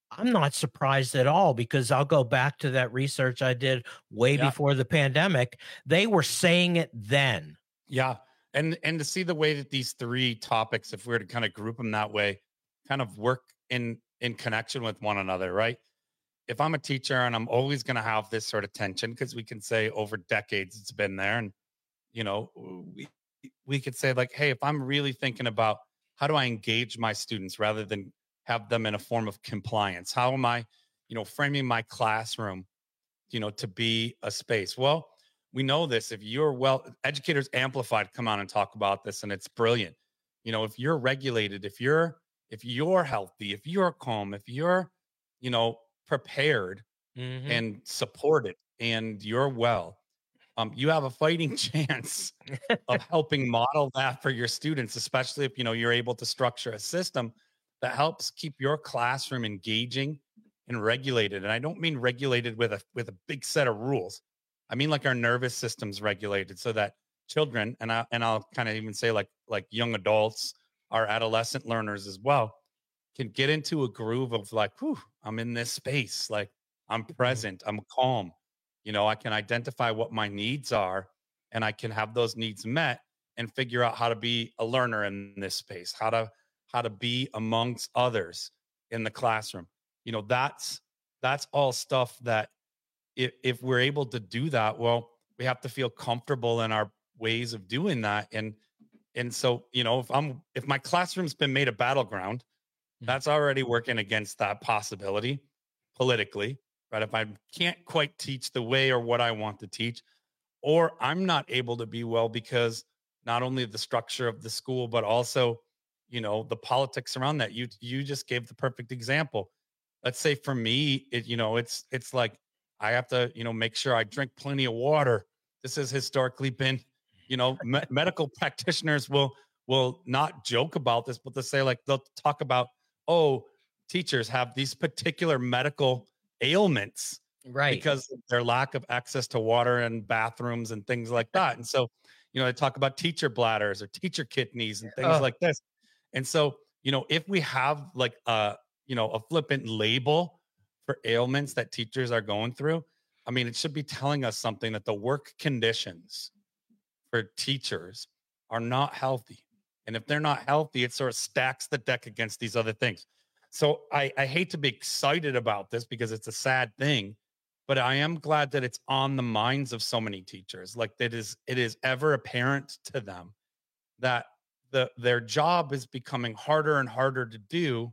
I'm not surprised at all, because I'll go back to that research I did way Yeah. before the pandemic. They were saying it then. Yeah. And and to see the way that these three topics, if we were to kind of group them that way, kind of work in in connection with one another, right? If I'm a teacher and I'm always going to have this sort of tension, because we can say over decades it's been there, and you know, we we could say like, hey, if I'm really thinking about how do I engage my students rather than have them in a form of compliance, how am I, you know, framing my classroom, you know, to be a space? Well, we know this. If you're well, Educators Amplified come on and talk about this, and it's brilliant. You know, if you're regulated, if you're if you're healthy, if you're calm, if you're, you know, prepared Mhm. and supported, and you're well, um, you have a fighting chance of helping model that for your students, especially if you know you're able to structure a system that helps keep your classroom engaging and regulated. And I don't mean regulated with a with a big set of rules. I mean like our nervous system's regulated so that children, and I and I'll kind of even say like like young adults, our adolescent learners as well, can get into a groove of like, whew, I'm in this space. Like I'm present, I'm calm. You know, I can identify what my needs are, and I can have those needs met and figure out how to be a learner in this space, how to how to be amongst others in the classroom. You know, that's that's all stuff that if, if we're able to do that, well, we have to feel comfortable in our ways of doing that. And and so, you know, if I'm if my classroom's been made a battleground, that's already working against that possibility politically, right? If I can't quite teach the way or what I want to teach, or I'm not able to be well because not only the structure of the school, but also, you know, the politics around that. You you just gave the perfect example. Let's say for me, it, you know, it's it's like I have to, you know, make sure I drink plenty of water. This has historically been, you know, me- medical practitioners will will not joke about this, but they'll say like they'll talk about, oh, teachers have these particular medical ailments, right? Because of their lack of access to water and bathrooms and things like that. And so, you know, they talk about teacher bladders or teacher kidneys and things Oh. like this. And so, you know, if we have like a, you know, a flippant label for ailments that teachers are going through, I mean, it should be telling us something that the work conditions for teachers are not healthy. And if they're not healthy, it sort of stacks the deck against these other things. So I, I hate to be excited about this because it's a sad thing, but I am glad that it's on the minds of so many teachers. Like that is, it is ever apparent to them that the their job is becoming harder and harder to do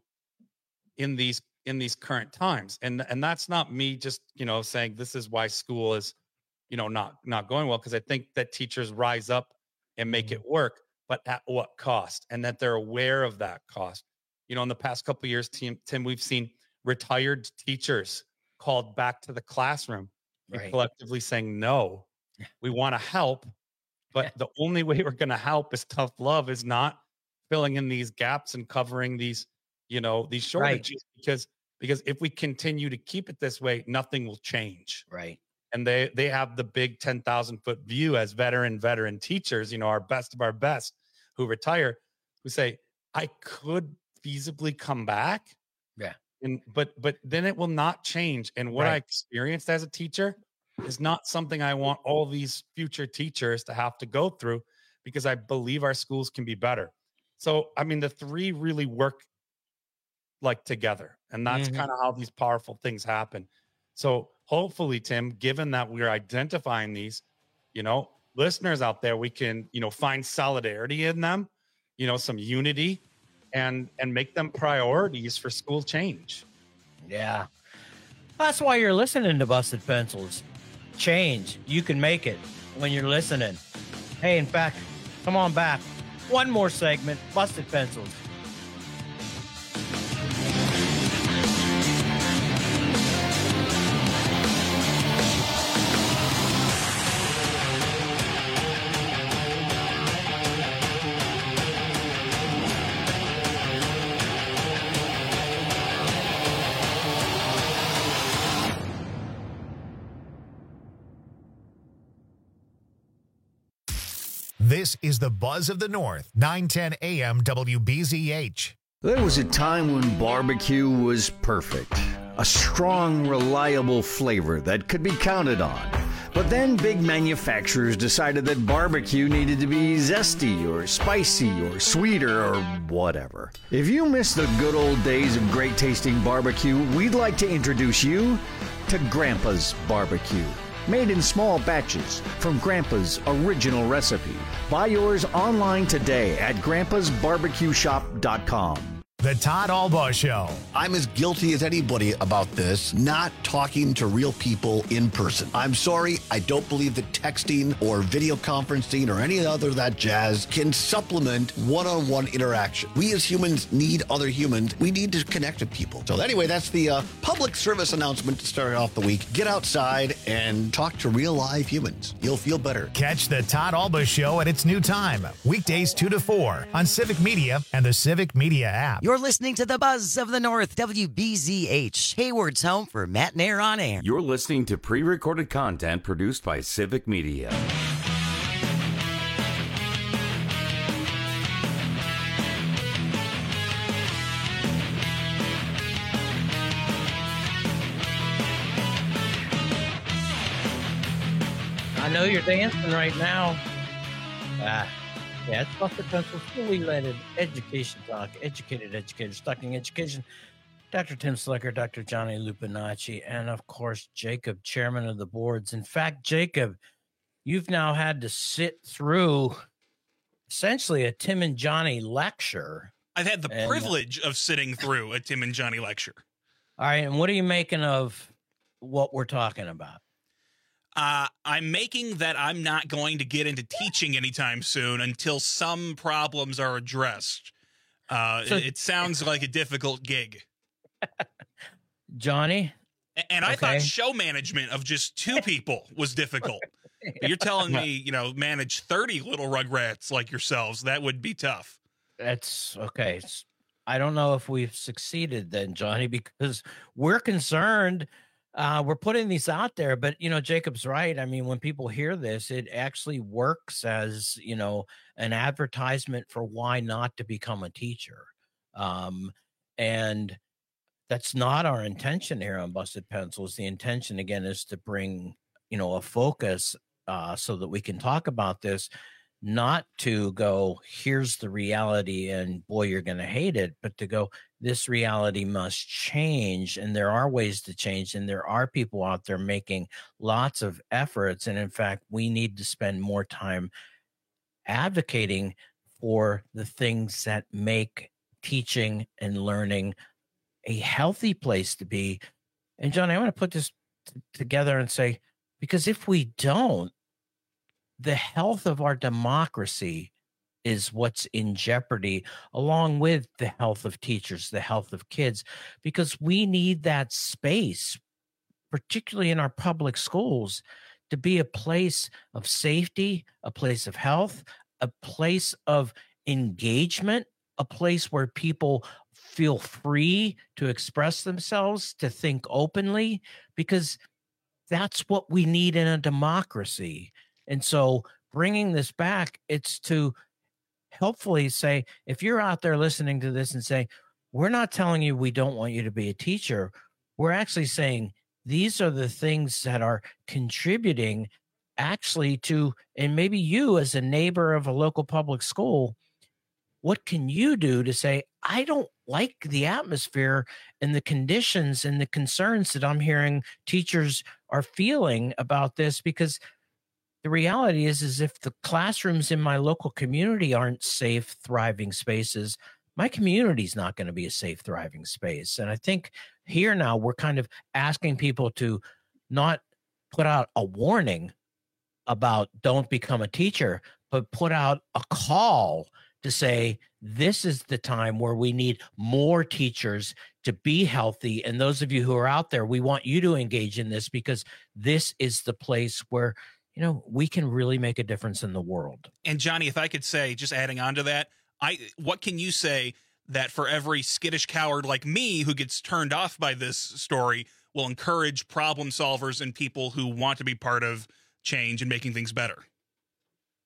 in these in these current times. And and that's not me just, you know, saying this is why school is, you know, not not going well, because I think that teachers rise up and make it work, but at what cost? And that they're aware of that cost. You know, in the past couple of years, Tim, Tim, we've seen retired teachers called back to the classroom and Right. collectively saying, no, we want to help, but the only way we're going to help is tough love, is not filling in these gaps and covering these, you know, these Right. shortages, because because if we continue to keep it this way, nothing will change. Right. And they they have the big ten thousand foot view as veteran veteran teachers, you know, our best of our best who retire, who say, I could feasibly come back. Yeah. And but but then it will not change. And what I Right. experienced as a teacher is not something I want all these future teachers to have to go through, because I believe our schools can be better. So I mean, the three really work like together. And that's Mhm. kind of how these powerful things happen. So hopefully, Tim, given that we're identifying these, you know, listeners out there, we can, you know, find solidarity in them, you know, some unity, and and make them priorities for school change. Yeah. That's why you're listening to Busted Pencils. Change. You can make it when you're listening. Hey, in fact, come on back. One more segment, Busted Pencils. This is the Buzz of the North, nine ten A M W B Z H. There was a time when barbecue was perfect. A strong, reliable flavor that could be counted on. But then big manufacturers decided that barbecue needed to be zesty or spicy or sweeter or whatever. If you miss the good old days of great tasting barbecue, we'd like to introduce you to Grandpa's Barbecue. Made in small batches from Grandpa's original recipe. Buy yours online today at grandpas barbecue shop dot com. The Todd Albaugh Show. I'm as guilty as anybody about this, not talking to real people in person. I'm sorry, I don't believe that texting or video conferencing or any other of that jazz can supplement one-on-one interaction. We as humans need other humans. We need to connect with people. So anyway, that's the uh, public service announcement to start off the week. Get outside and talk to real live humans. You'll feel better. Catch the Todd Albaugh Show at its new time, weekdays two to four on Civic Media and the Civic Media app. You're listening to the Buzz of the North, W B Z H, Hayward's home for Matt and Air on Air. You're listening to pre-recorded content produced by Civic Media. I know you're dancing right now. Ah. Yeah, it's Buster Pencil's fully leaded education talk, educated educators talking education. Doctor Tim Slicker, Doctor Johnny Lupinacci, and of course, Jacob, chairman of the boards. In fact, Jacob, you've now had to sit through essentially a Tim and Johnny lecture. I've had the and, privilege of sitting through a Tim and Johnny lecture. All right, and what are you making of what we're talking about? Uh, I'm making that I'm not going to get into teaching anytime soon until some problems are addressed. Uh, so, it, it sounds like a difficult gig. Johnny? And I okay. thought show management of just two people was difficult. But you're telling me, you know, manage thirty little rugrats like yourselves. That would be tough. That's okay. I don't know if we've succeeded then, Johnny, because we're concerned. Uh, we're putting these out there, but, you know, Jacob's right. I mean, when people hear this, it actually works as, you know, an advertisement for why not to become a teacher. Um, and that's not our intention here on Busted Pencils. The intention, again, is to bring, you know, a focus uh, so that we can talk about this, not to go, here's the reality and boy, you're going to hate it, but to go, this reality must change. And there are ways to change. And there are people out there making lots of efforts. And in fact, we need to spend more time advocating for the things that make teaching and learning a healthy place to be. And Johnny, I want to put this t- together and say, because if we don't, the health of our democracy is what's in jeopardy, along with the health of teachers, the health of kids, because we need that space, particularly in our public schools, to be a place of safety, a place of health, a place of engagement, a place where people feel free to express themselves, to think openly, because that's what we need in a democracy. And so bringing this back, it's to hopefully say, if you're out there listening to this and say, we're not telling you we don't want you to be a teacher. We're actually saying these are the things that are contributing actually to, and maybe you as a neighbor of a local public school, what can you do to say, I don't like the atmosphere and the conditions and the concerns that I'm hearing teachers are feeling about this? Because the reality is, is if the classrooms in my local community aren't safe, thriving spaces, my community is not going to be a safe, thriving space. And I think here now we're kind of asking people to not put out a warning about don't become a teacher, but put out a call to say, this is the time where we need more teachers to be healthy. And those of you who are out there, we want you to engage in this, because this is the place where, you know, we can really make a difference in the world. And Johnny, if I could say, just adding on to that, I what can you say that for every skittish coward like me who gets turned off by this story will encourage problem solvers and people who want to be part of change and making things better?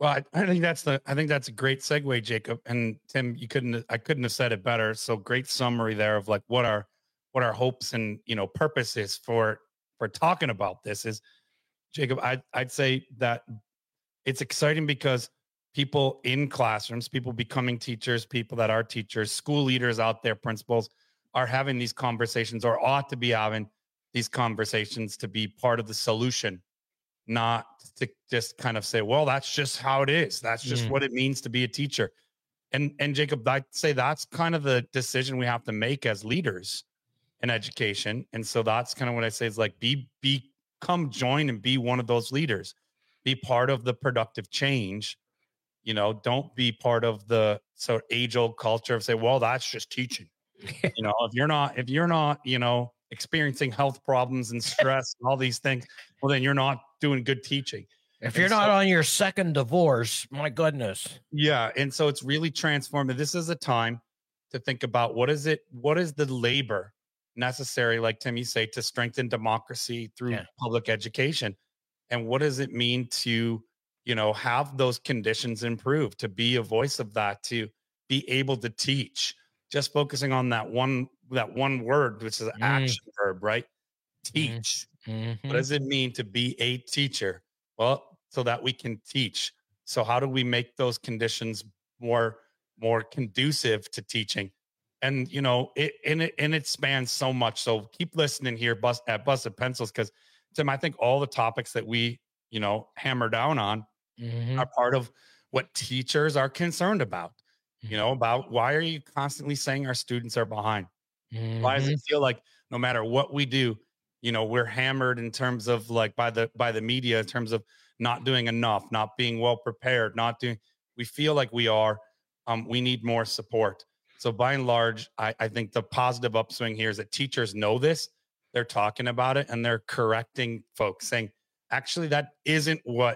Well, I, I think that's the I think that's a great segue, Jacob. And Tim, you couldn't I couldn't have said it better. So great summary there of like what our what our hopes and, you know, purpose is for for talking about this is, Jacob, I I'd say that it's exciting because people in classrooms, people becoming teachers, people that are teachers, school leaders out there, principals are having these conversations or ought to be having these conversations to be part of the solution, not to just kind of say, well, that's just how it is. That's just mm. what it means to be a teacher. And, and Jacob, I'd say that's kind of the decision we have to make as leaders in education. And so that's kind of what I say is like, be, be, come join and be one of those leaders, be part of the productive change. You know, don't be part of the sort of age old culture of say, well, that's just teaching. You know, if you're not, if you're not, you know, experiencing health problems and stress and all these things, well, then you're not doing good teaching. If you're and not so, on your second divorce, my goodness. Yeah. And so it's really transformative. This is a time to think about what is it, what is the labor necessary, like Tim, you say, to strengthen democracy through yeah. public education. And what does it mean to, you know, have those conditions improve, to be a voice of that, to be able to teach, just focusing on that one, that one word, which is an mm. action verb, right? Teach. Mm-hmm. What does it mean to be a teacher? Well, so that we can teach. So how do we make those conditions more, more conducive to teaching? And, you know, it, and it, and it spans so much. So keep listening here bust, at Busted Pencils, because Tim, I think all the topics that we, you know, hammer down on mm-hmm. are part of what teachers are concerned about, mm-hmm. you know, about why are you constantly saying our students are behind? Mm-hmm. Why does it feel like no matter what we do, you know, we're hammered in terms of like by the, by the media, in terms of not doing enough, not being well prepared, not doing, we feel like we are, um, we need more support. So by and large, I, I think the positive upswing here is that teachers know this, they're talking about it, and they're correcting folks saying, actually, that isn't what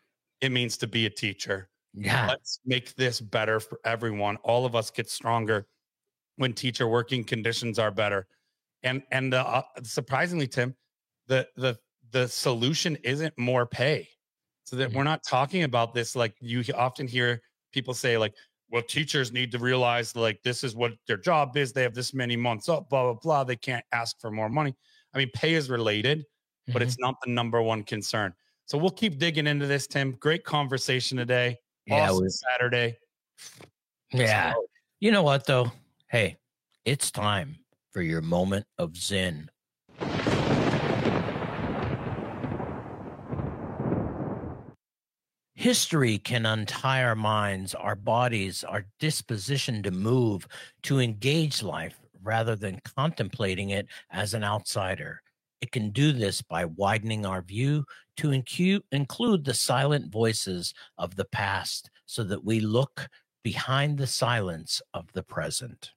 it means to be a teacher. Yeah. Let's make this better for everyone. All of us get stronger when teacher working conditions are better. And, and uh, surprisingly, Tim, the, the, the solution isn't more pay. So that mm-hmm. we're not talking about this. Like you often hear people say like, well, teachers need to realize like, this is what their job is. They have this many months up, blah, blah, blah. They can't ask for more money. I mean, pay is related, mm-hmm. but it's not the number one concern. So we'll keep digging into this, Tim. Great conversation today. Yeah, awesome Saturday. Yeah. So, you know what, though? Hey, it's time for your moment of zen. History can untie our minds, our bodies, our disposition to move, to engage life rather than contemplating it as an outsider. It can do this by widening our view to incu- include the silent voices of the past so that we look behind the silence of the present.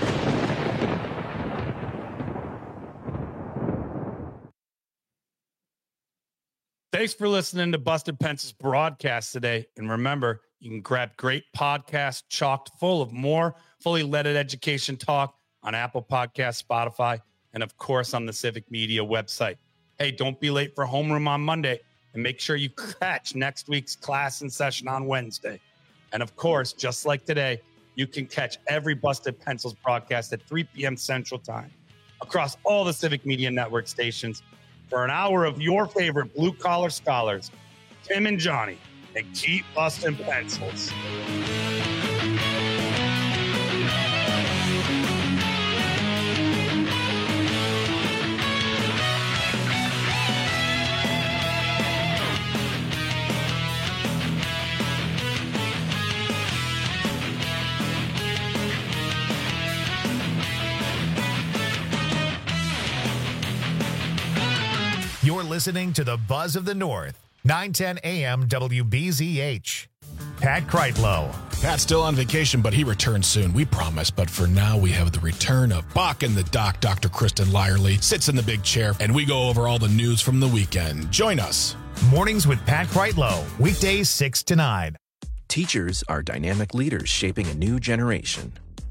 Thanks for listening to Busted Pencils broadcast today. And remember, you can grab great podcasts chocked full of more fully leaded education talk on Apple Podcasts, Spotify, and of course on the Civic Media website. Hey, don't be late for homeroom on Monday, and make sure you catch next week's class and session on Wednesday. And of course, just like today, you can catch every Busted Pencils broadcast at three p.m. Central Time across all the Civic Media Network stations for an hour of your favorite blue-collar scholars, Tim and Johnny, and keep busting pencils. You're listening to the Buzz of the North, nine ten a.m. W B Z H. Pat Kreitlow. Pat's still on vacation, but he returns soon, we promise. But for now, we have the return of Bach and the Doc. Doctor Kristen Lyerly sits in the big chair, and we go over all the news from the weekend. Join us. Mornings with Pat Kreitlow, weekdays six to nine. Teachers are dynamic leaders shaping a new generation.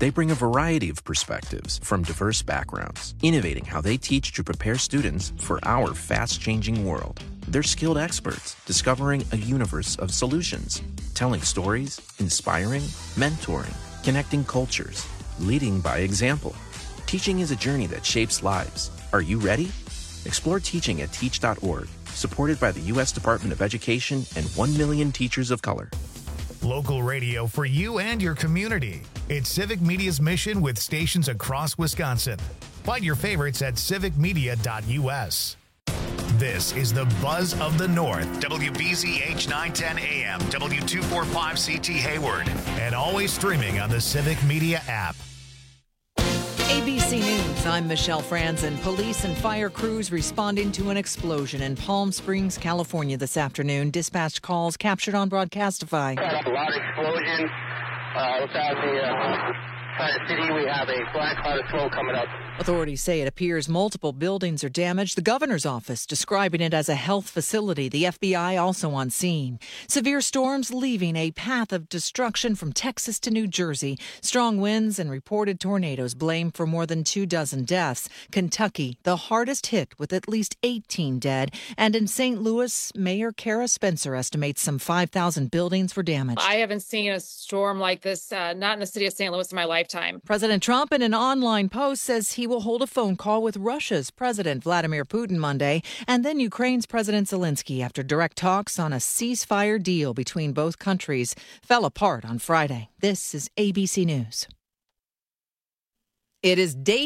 They bring a variety of perspectives from diverse backgrounds, innovating how they teach to prepare students for our fast-changing world. They're skilled experts, discovering a universe of solutions, telling stories, inspiring, mentoring, connecting cultures, leading by example. Teaching is a journey that shapes lives. Are you ready? Explore teaching at teach dot org, supported by the U S Department of Education and one million teachers of color. Local radio for you and your community. It's Civic Media's mission with stations across Wisconsin. Find your favorites at civic media dot u s. This is the Buzz of the North. W B Z H nine ten A M, W two forty-five C T Hayward, and always streaming on the Civic Media app. A B C News, I'm Michelle Franzen. Police and fire crews responding to an explosion in Palm Springs, California this afternoon. Dispatched calls captured on Broadcastify. A loud explosion. Uh, look out the uh, side of the city. We have a black cloud of smoke coming up. Authorities say it appears multiple buildings are damaged. The governor's office describing it as a health facility. The F B I also on scene. Severe storms leaving a path of destruction from Texas to New Jersey. Strong winds and reported tornadoes blamed for more than two dozen deaths. Kentucky, the hardest hit with at least eighteen dead. And in Saint Louis, Mayor Kara Spencer estimates some five thousand buildings were damaged. I haven't seen a storm like this, uh, not in the city of Saint Louis in my lifetime. President Trump in an online post says he will hold a phone call with Russia's President Vladimir Putin Monday and then Ukraine's President Zelensky after direct talks on a ceasefire deal between both countries fell apart on Friday. This is A B C News. It is day